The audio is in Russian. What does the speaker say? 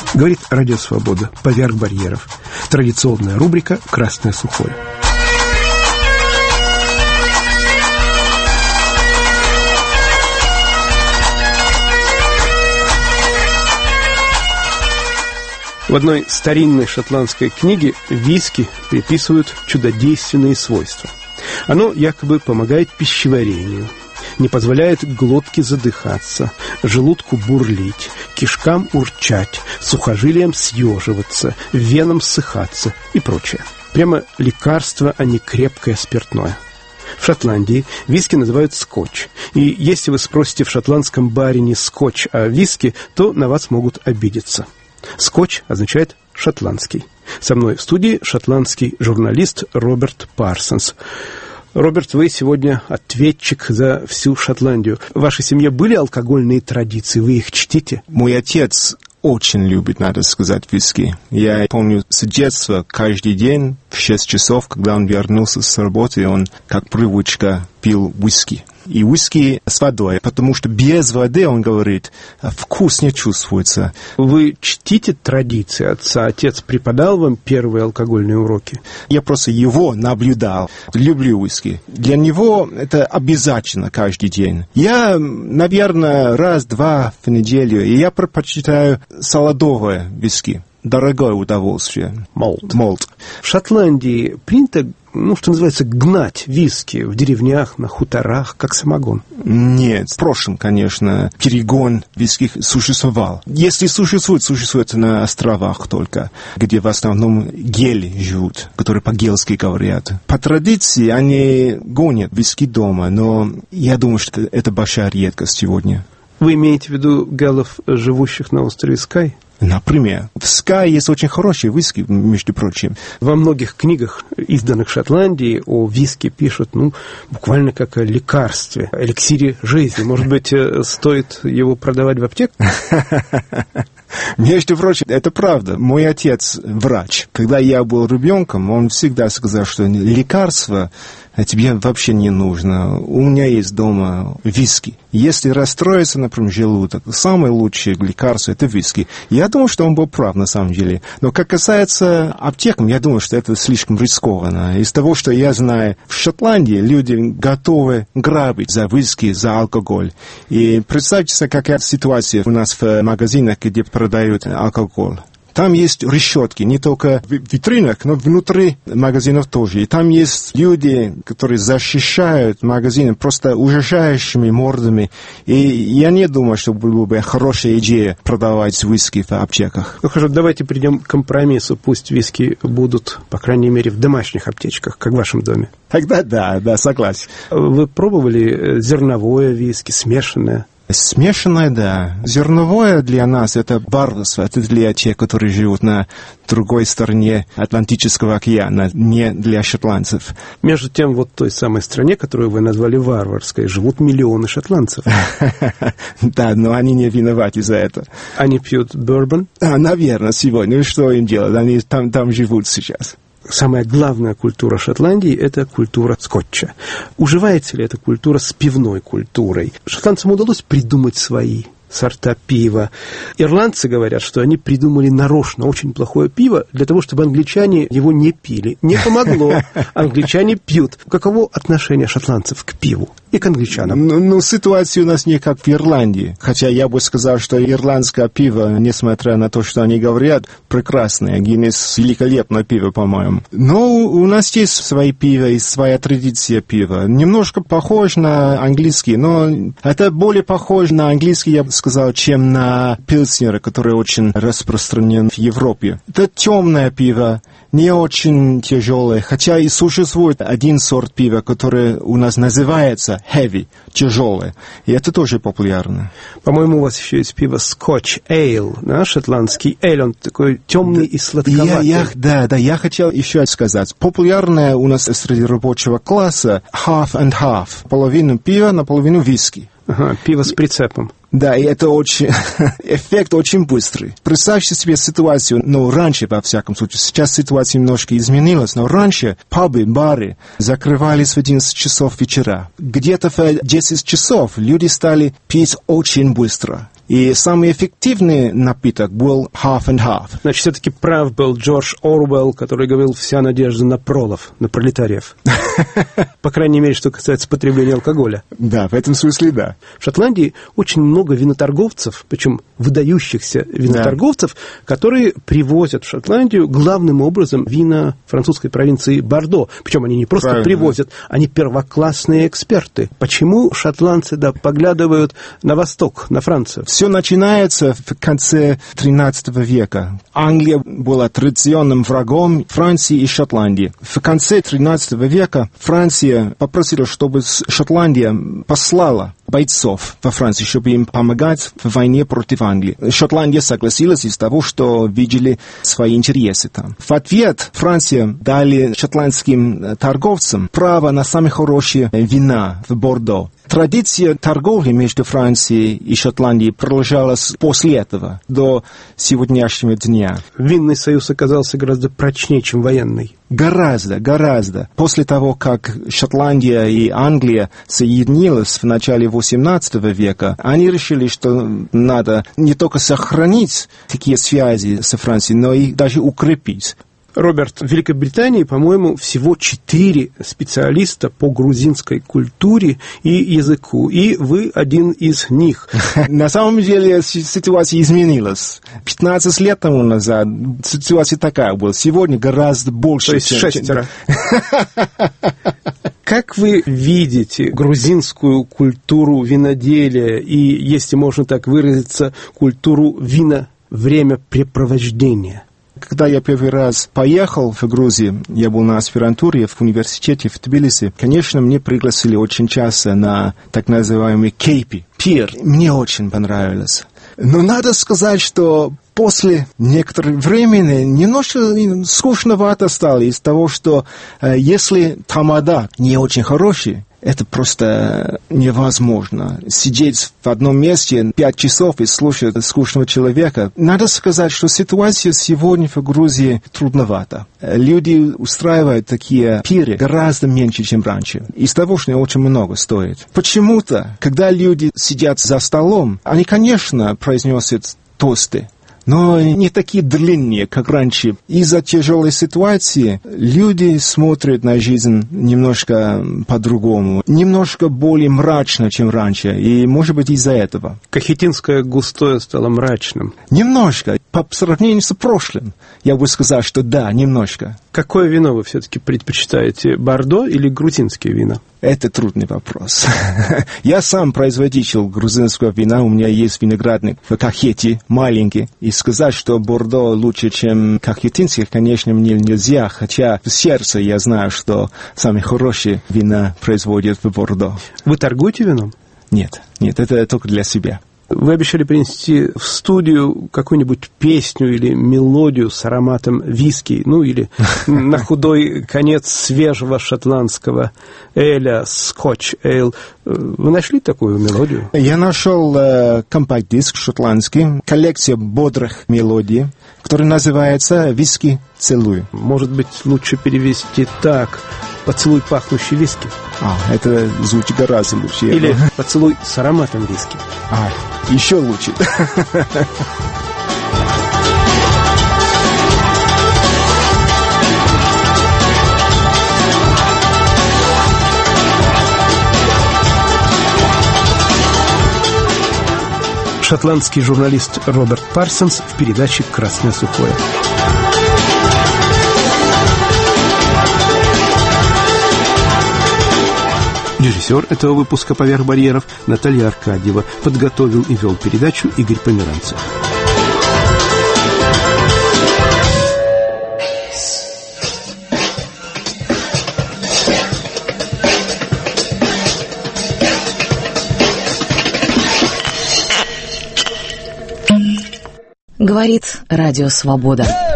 Говорит Радио Свобода. Поверх барьеров. Традиционная рубрика «Красное сухое». В одной старинной шотландской книге виски приписывают чудодейственные свойства. Оно якобы помогает пищеварению, не позволяет глотке задыхаться, желудку бурлить, кишкам урчать, сухожилиям съеживаться, венам ссыхаться и прочее. Прямо лекарство, а не крепкое спиртное. В Шотландии виски называют скотч. И если вы спросите в шотландском баре не скотч, а виски, то на вас могут обидеться. Скотч означает «шотландский». Со мной в студии шотландский журналист Роберт Парсонс. Роберт, вы сегодня ответчик за всю Шотландию. В вашей семье были алкогольные традиции? Вы их чтите? Мой отец очень любит, надо сказать, виски. Я помню с детства, каждый день в 6 часов, когда он вернулся с работы, он, как привычка, пил виски. И виски с водой, потому что без воды, он говорит, вкус не чувствуется. Вы чтите традиции отца? Отец преподал вам первые алкогольные уроки? Я просто его наблюдал. Люблю виски. Для него это обязательно каждый день. Я, наверное, раз-два в неделю, и я предпочитаю солодовое виски. Дорогое удовольствие. Молд. В Шотландии принято, что называется, гнать виски в деревнях, на хуторах, как самогон? Нет, в прошлом, конечно, перегон виски существовал. Если существует на островах только, где в основном гели живут, которые по-гельски говорят. По традиции они гонят виски дома, но я думаю, что это большая редкость сегодня. Вы имеете в виду гэлов, живущих на острове Скай? Например, в Скай есть очень хорошие виски, между прочим. Во многих книгах, изданных в Шотландии, о виске пишут, буквально как о лекарстве, эликсире жизни. Может быть, стоит его продавать в аптеках? Между прочим, это правда. Мой отец врач. Когда я был ребенком, он всегда сказал, что лекарство тебе вообще не нужно. У меня есть дома виски. Если расстроится, например, желудок, самое лучшее лекарство – это виски. Я думаю, что он был прав на самом деле. Но как касается аптек, я думаю, что это слишком рискованно. Из того, что я знаю, в Шотландии люди готовы грабить за виски, за алкоголь. И представьте себе, какая ситуация у нас в магазинах, где продают алкоголь. Там есть решетки, не только в витринах, но внутри магазинов тоже. И там есть люди, которые защищают магазины просто ужасающими мордами. И я не думаю, что была бы хорошая идея продавать виски в аптеках. Хорошо, давайте придем к компромиссу. Пусть виски будут, по крайней мере, в домашних аптечках, как в вашем доме. Тогда да, согласен. Вы пробовали зерновое виски, смешанное? Смешанное, да. Зерновое для нас – это варварство. Это для тех, которые живут на другой стороне Атлантического океана, не для шотландцев. Между тем, вот в той самой стране, которую вы назвали варварской, живут миллионы шотландцев. Да, но они не виноваты за это. Они пьют бурбон? Наверное, сегодня. Что им делать? Они там живут сейчас. Самая главная культура Шотландии – это культура скотча. Уживается ли эта культура с пивной культурой? Шотландцам удалось придумать свои сорта пива. Ирландцы говорят, что они придумали нарочно очень плохое пиво для того, чтобы англичане его не пили. Не помогло. Англичане пьют. Каково отношение шотландцев к пиву и к англичанам? Ситуация у нас не как в Ирландии. Хотя я бы сказал, что ирландское пиво, несмотря на то, что они говорят, прекрасное. Гиннес — великолепное пиво, по-моему. Но у нас есть свои пиво и своя традиция пива. Немножко похож на английский, но это более похоже на английский, я бы сказал, чем на пилснер, который очень распространен в Европе. Это темное пиво, не очень тяжелое, хотя и существует один сорт пива, который у нас называется heavy, тяжелое, и это тоже популярно. По-моему, у вас еще есть пиво Scotch Ale, да, шотландский эйль, он такой темный и сладковатый. Я хотел еще сказать, популярное у нас среди рабочего класса half and half, половину пива на половину виски. Ага, пиво с прицепом. Да, и это эффект очень быстрый. Представьте себе ситуацию, раньше, во всяком случае, сейчас ситуация немножко изменилась, но раньше пабы, бары закрывались в 11 часов вечера. Где-то в 10 часов люди стали пить очень быстро. И самый эффективный напиток был half and half. Значит, все-таки прав был Джордж Оруэлл, который говорил: вся надежда на пролов, на пролетариев. По крайней мере, что касается потребления алкоголя. Да, в этом смысле да. В Шотландии очень много виноторговцев, причем выдающихся виноторговцев, которые привозят в Шотландию главным образом вина французской провинции Бордо. Причем они не просто привозят, они первоклассные эксперты. Почему шотландцы поглядывают на восток, на Францию? Все начинается в конце XIII века. Англия была традиционным врагом Франции и Шотландии. В конце XIII века Франция попросила, чтобы Шотландия послала бойцов во Францию, чтобы им помогать в войне против Англии. Шотландия согласилась из того, что видели свои интересы там. В ответ Франция дали шотландским торговцам право на самые хорошие вина в Бордо. Традиция торговли между Францией и Шотландией продолжалась после этого, до сегодняшнего дня. Винный союз оказался гораздо прочнее, чем военный. Гораздо. После того, как Шотландия и Англия соединились в начале XVIII века, они решили, что надо не только сохранить такие связи со Францией, но и даже укрепить. Роберт, в Великобритании, по-моему, всего 4 специалиста по грузинской культуре и языку, и вы один из них. На самом деле ситуация изменилась. 15 лет тому назад ситуация такая была. Сегодня гораздо больше. То есть 6. Как вы видите грузинскую культуру виноделия и, если можно так выразиться, культуру времяпрепровождения? Когда я первый раз поехал в Грузию, я был на аспирантуре в университете в Тбилиси, конечно, мне пригласили очень часто на так называемый кейпи, пир. Мне очень понравилось. Но надо сказать, что после некоторого времени немножко скучновато стало из того, что если тамада не очень хороший, это просто невозможно. Сидеть в одном месте 5 часов и слушать скучного человека. Надо сказать, что ситуация сегодня в Грузии трудновата. Люди устраивают такие пиры гораздо меньше, чем раньше. Из того, что очень много стоит. Почему-то, когда люди сидят за столом, они, конечно, произносят тосты, но не такие длинные, как раньше. Из-за тяжелой ситуации люди смотрят на жизнь немножко по-другому, немножко более мрачно, чем раньше, и, может быть, из-за этого. Кахетинское густое стало мрачным. Немножко. По сравнению с прошлым, я бы сказал, что да, немножко. Какое вино вы все-таки предпочитаете, Бордо или грузинские вина? Это трудный вопрос. Я сам производитель грузинского вина, у меня есть виноградник в Кахете, маленький. И сказать, что Бордо лучше, чем кахетинских, конечно, мне нельзя, хотя в сердце я знаю, что самые хорошие вина производят в Бордо. Вы торгуете вином? Нет, это только для себя. Вы обещали принести в студию какую-нибудь песню или мелодию с ароматом виски, ну или на худой конец свежего шотландского эля, скотч-эйл. Вы нашли такую мелодию? Я нашел компакт-диск шотландский, коллекция бодрых мелодий, который называется «Виски целую». Может быть, лучше перевести так: «Поцелуй пахнущий виски». Это звучит гораздо лучше. Или «Поцелуй с ароматом виски». Еще лучше. Шотландский журналист Роберт Парсонс в передаче «Красное сухое». Режиссер этого выпуска «Поверх барьеров» Наталья Аркадьева. Подготовил и вел передачу Игорь Померанцев. Говорит Радио Свобода.